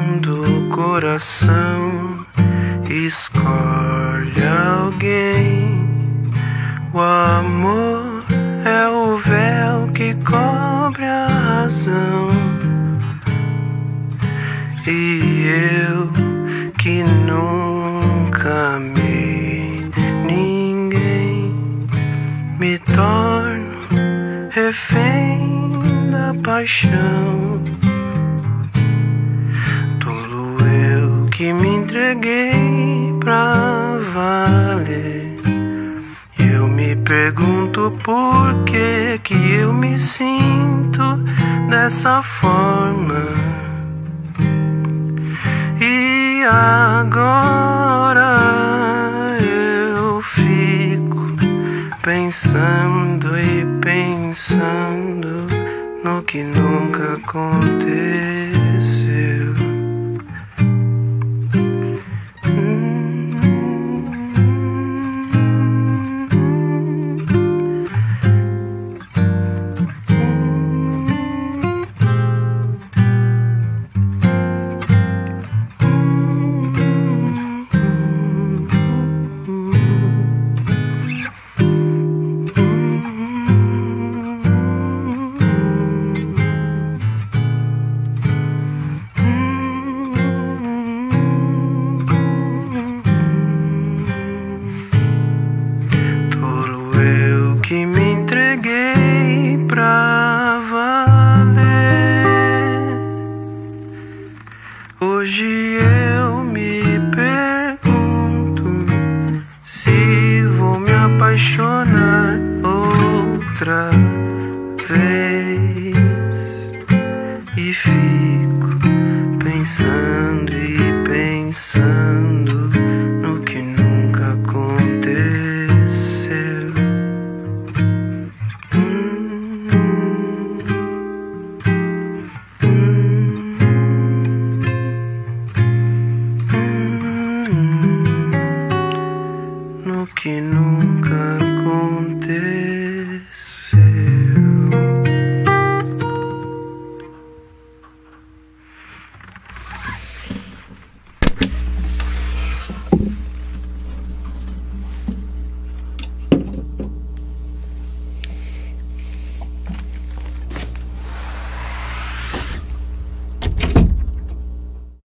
quando o coração escolhe alguém. O amor é o véu que cobre a razão. E eu que nunca amei ninguém, me torno refém da paixão. Tolo eu que me entreguei pra valer. Eu me pergunto por que eu me sinto dessa forma. E agora eu fico pensando e pensando no que nunca aconteceu. Que me entreguei pra valer. Hoje